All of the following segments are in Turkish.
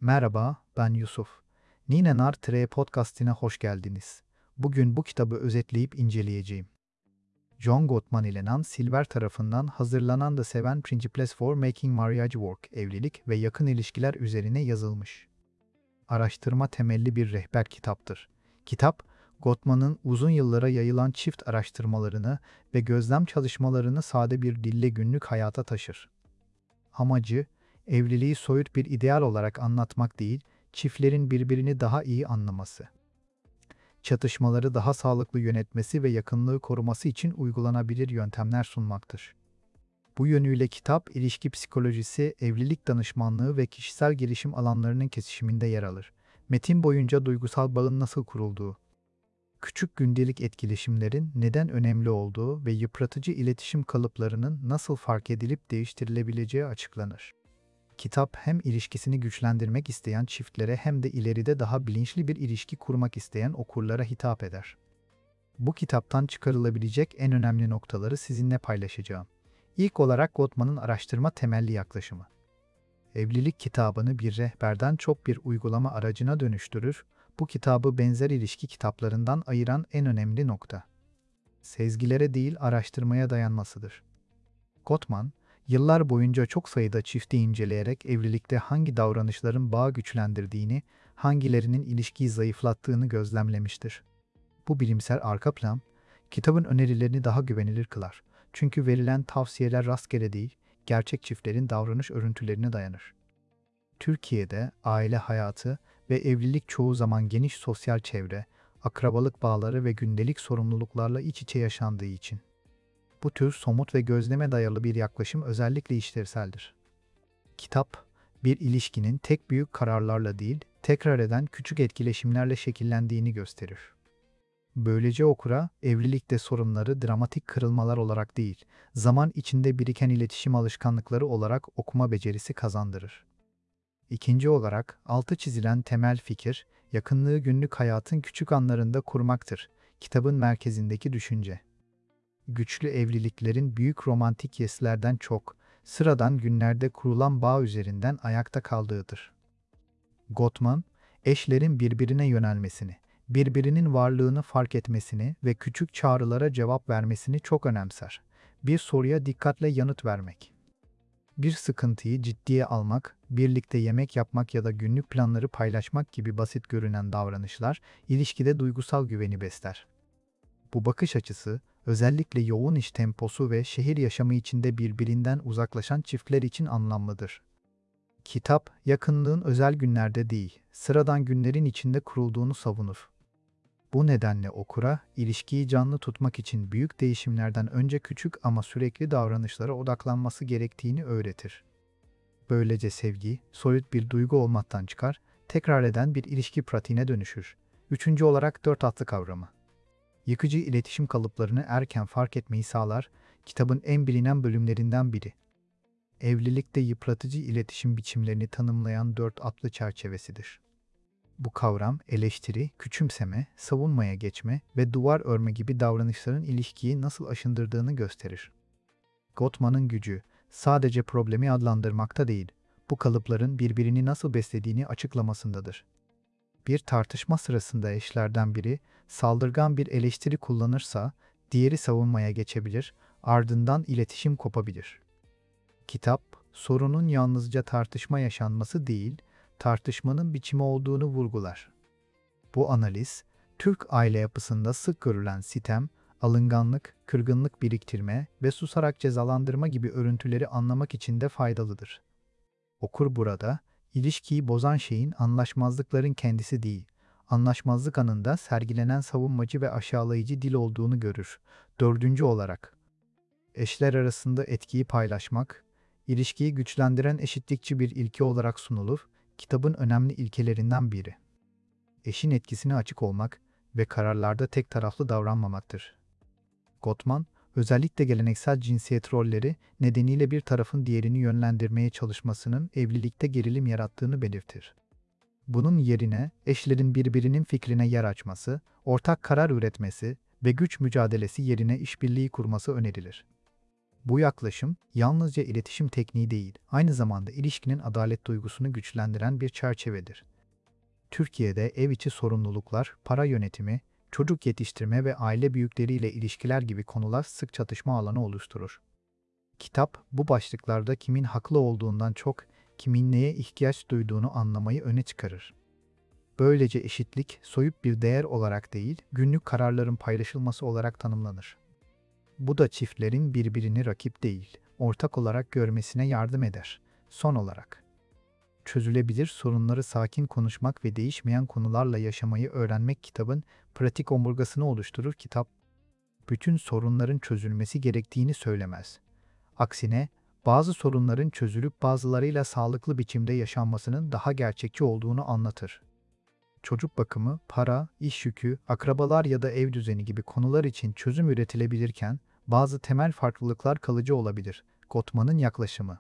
Merhaba, ben Yusuf. Nine Nar Podcast'ine hoş geldiniz. Bugün bu kitabı özetleyip inceleyeceğim. John Gottman ile Nan Silver tarafından hazırlanan The Seven Principles for Making Marriage Work, evlilik ve yakın ilişkiler üzerine yazılmış. Araştırma temelli bir rehber kitaptır. Kitap, Gottman'ın uzun yıllara yayılan çift araştırmalarını ve gözlem çalışmalarını sade bir dille günlük hayata taşır. Amacı, evliliği soyut bir ideal olarak anlatmak değil, çiftlerin birbirini daha iyi anlaması, çatışmaları daha sağlıklı yönetmesi ve yakınlığı koruması için uygulanabilir yöntemler sunmaktır. Bu yönüyle kitap, ilişki psikolojisi, evlilik danışmanlığı ve kişisel gelişim alanlarının kesişiminde yer alır. Metin boyunca duygusal bağın nasıl kurulduğu, küçük gündelik etkileşimlerin neden önemli olduğu ve yıpratıcı iletişim kalıplarının nasıl fark edilip değiştirilebileceği açıklanır. Kitap hem ilişkisini güçlendirmek isteyen çiftlere hem de ileride daha bilinçli bir ilişki kurmak isteyen okurlara hitap eder. Bu kitaptan çıkarılabilecek en önemli noktaları sizinle paylaşacağım. İlk olarak Gottman'ın araştırma temelli yaklaşımı. Evlilik kitabını bir rehberden çok bir uygulama aracına dönüştürür. Bu kitabı benzer ilişki kitaplarından ayıran en önemli nokta, sezgilere değil araştırmaya dayanmasıdır. Gottman, yıllar boyunca çok sayıda çifti inceleyerek evlilikte hangi davranışların bağı güçlendirdiğini, hangilerinin ilişkiyi zayıflattığını gözlemlemiştir. Bu bilimsel arka plan, kitabın önerilerini daha güvenilir kılar. Çünkü verilen tavsiyeler rastgele değil, gerçek çiftlerin davranış örüntülerine dayanır. Türkiye'de aile hayatı ve evlilik çoğu zaman geniş sosyal çevre, akrabalık bağları ve gündelik sorumluluklarla iç içe yaşandığı için bu tür somut ve gözleme dayalı bir yaklaşım özellikle işlevseldir. Kitap, bir ilişkinin tek büyük kararlarla değil, tekrar eden küçük etkileşimlerle şekillendiğini gösterir. Böylece okura, evlilikte sorunları dramatik kırılmalar olarak değil, zaman içinde biriken iletişim alışkanlıkları olarak okuma becerisi kazandırır. İkinci olarak, altı çizilen temel fikir, yakınlığı günlük hayatın küçük anlarında kurmaktır. Kitabın merkezindeki düşünce. Güçlü evliliklerin büyük romantik gestlerden çok, sıradan günlerde kurulan bağ üzerinden ayakta kaldığıdır. Gottman, eşlerin birbirine yönelmesini, birbirinin varlığını fark etmesini ve küçük çağrılara cevap vermesini çok önemser. Bir soruya dikkatle yanıt vermek, bir sıkıntıyı ciddiye almak, birlikte yemek yapmak ya da günlük planları paylaşmak gibi basit görünen davranışlar, ilişkide duygusal güveni besler. Bu bakış açısı, özellikle yoğun iş temposu ve şehir yaşamı içinde birbirinden uzaklaşan çiftler için anlamlıdır. Kitap, yakınlığın özel günlerde değil, sıradan günlerin içinde kurulduğunu savunur. Bu nedenle okura, ilişkiyi canlı tutmak için büyük değişimlerden önce küçük ama sürekli davranışlara odaklanması gerektiğini öğretir. Böylece sevgi, soyut bir duygu olmaktan çıkar, tekrar eden bir ilişki pratiğine dönüşür. Üçüncü olarak 4 atlı kavramı. Yıkıcı iletişim kalıplarını erken fark etmeyi sağlar, kitabın en bilinen bölümlerinden biri. Evlilikte yıpratıcı iletişim biçimlerini tanımlayan 4 atlı çerçevesidir. Bu kavram, eleştiri, küçümseme, savunmaya geçme ve duvar örme gibi davranışların ilişkiyi nasıl aşındırdığını gösterir. Gottman'ın gücü, sadece problemi adlandırmakta değil, bu kalıpların birbirini nasıl beslediğini açıklamasındadır. Bir tartışma sırasında eşlerden biri saldırgan bir eleştiri kullanırsa, diğeri savunmaya geçebilir, ardından iletişim kopabilir. Kitap, sorunun yalnızca tartışma yaşanması değil, tartışmanın biçimi olduğunu vurgular. Bu analiz, Türk aile yapısında sık görülen sitem, alınganlık, kırgınlık biriktirme ve susarak cezalandırma gibi örüntüleri anlamak için de faydalıdır. Okur burada, ilişkiyi bozan şeyin anlaşmazlıkların kendisi değil, anlaşmazlık anında sergilenen savunmacı ve aşağılayıcı dil olduğunu görür. Dördüncü olarak, eşler arasında etkiyi paylaşmak, ilişkiyi güçlendiren eşitlikçi bir ilke olarak sunulur, kitabın önemli ilkelerinden biri. Eşin etkisine açık olmak ve kararlarda tek taraflı davranmamaktır. Gottman, özellikle geleneksel cinsiyet rolleri nedeniyle bir tarafın diğerini yönlendirmeye çalışmasının evlilikte gerilim yarattığını belirtir. Bunun yerine eşlerin birbirinin fikrine yer açması, ortak karar üretmesi ve güç mücadelesi yerine işbirliği kurması önerilir. Bu yaklaşım yalnızca iletişim tekniği değil, aynı zamanda ilişkinin adalet duygusunu güçlendiren bir çerçevedir. Türkiye'de ev içi sorumluluklar, para yönetimi, çocuk yetiştirme ve aile büyükleriyle ilişkiler gibi konular sık çatışma alanı oluşturur. Kitap, bu başlıklarda kimin haklı olduğundan çok, kimin neye ihtiyaç duyduğunu anlamayı öne çıkarır. Böylece eşitlik, soyut bir değer olarak değil, günlük kararların paylaşılması olarak tanımlanır. Bu da çiftlerin birbirini rakip değil, ortak olarak görmesine yardım eder. Son olarak, çözülebilir sorunları sakin konuşmak ve değişmeyen konularla yaşamayı öğrenmek kitabın pratik omurgasını oluşturur. Kitap, bütün sorunların çözülmesi gerektiğini söylemez. Aksine, bazı sorunların çözülüp bazılarıyla sağlıklı biçimde yaşanmasının daha gerçekçi olduğunu anlatır. Çocuk bakımı, para, iş yükü, akrabalar ya da ev düzeni gibi konular için çözüm üretilebilirken, bazı temel farklılıklar kalıcı olabilir. Gottman'ın yaklaşımı.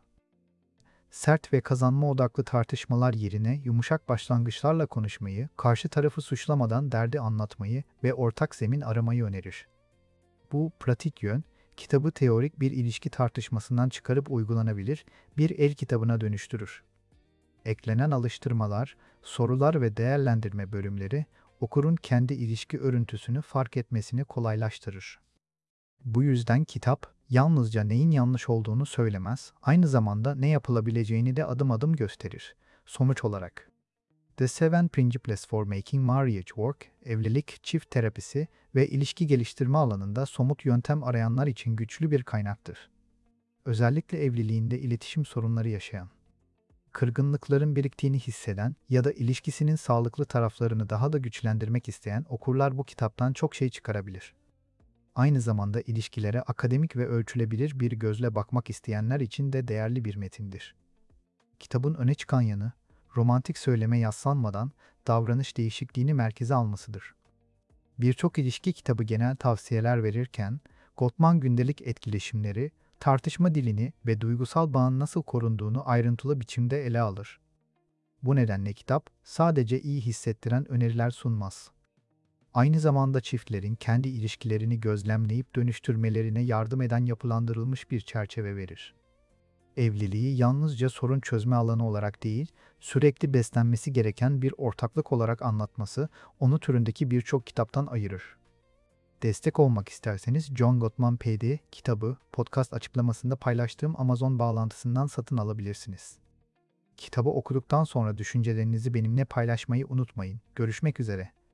Sert ve kazanma odaklı tartışmalar yerine yumuşak başlangıçlarla konuşmayı, karşı tarafı suçlamadan derdi anlatmayı ve ortak zemin aramayı önerir. Bu pratik yön, kitabı teorik bir ilişki tartışmasından çıkarıp uygulanabilir bir el kitabına dönüştürür. Eklenen alıştırmalar, sorular ve değerlendirme bölümleri, okurun kendi ilişki örüntüsünü fark etmesini kolaylaştırır. Bu yüzden kitap, yalnızca neyin yanlış olduğunu söylemez, aynı zamanda ne yapılabileceğini de adım adım gösterir. Sonuç olarak, The Seven Principles for Making Marriage Work, evlilik, çift terapisi ve ilişki geliştirme alanında somut yöntem arayanlar için güçlü bir kaynaktır. Özellikle evliliğinde iletişim sorunları yaşayan, kırgınlıkların biriktiğini hisseden ya da ilişkisinin sağlıklı taraflarını daha da güçlendirmek isteyen okurlar bu kitaptan çok şey çıkarabilir. Aynı zamanda ilişkilere akademik ve ölçülebilir bir gözle bakmak isteyenler için de değerli bir metindir. Kitabın öne çıkan yanı, romantik söyleme yaslanmadan davranış değişikliğini merkeze almasıdır. Birçok ilişki kitabı genel tavsiyeler verirken, Gottman gündelik etkileşimleri, tartışma dilini ve duygusal bağın nasıl korunduğunu ayrıntılı biçimde ele alır. Bu nedenle kitap, sadece iyi hissettiren öneriler sunmaz. Aynı zamanda çiftlerin kendi ilişkilerini gözlemleyip dönüştürmelerine yardım eden yapılandırılmış bir çerçeve verir. Evliliği yalnızca sorun çözme alanı olarak değil, sürekli beslenmesi gereken bir ortaklık olarak anlatması, onu türündeki birçok kitaptan ayırır. Destek olmak isterseniz John Gottman PD kitabı podcast açıklamasında paylaştığım Amazon bağlantısından satın alabilirsiniz. Kitabı okuduktan sonra düşüncelerinizi benimle paylaşmayı unutmayın. Görüşmek üzere.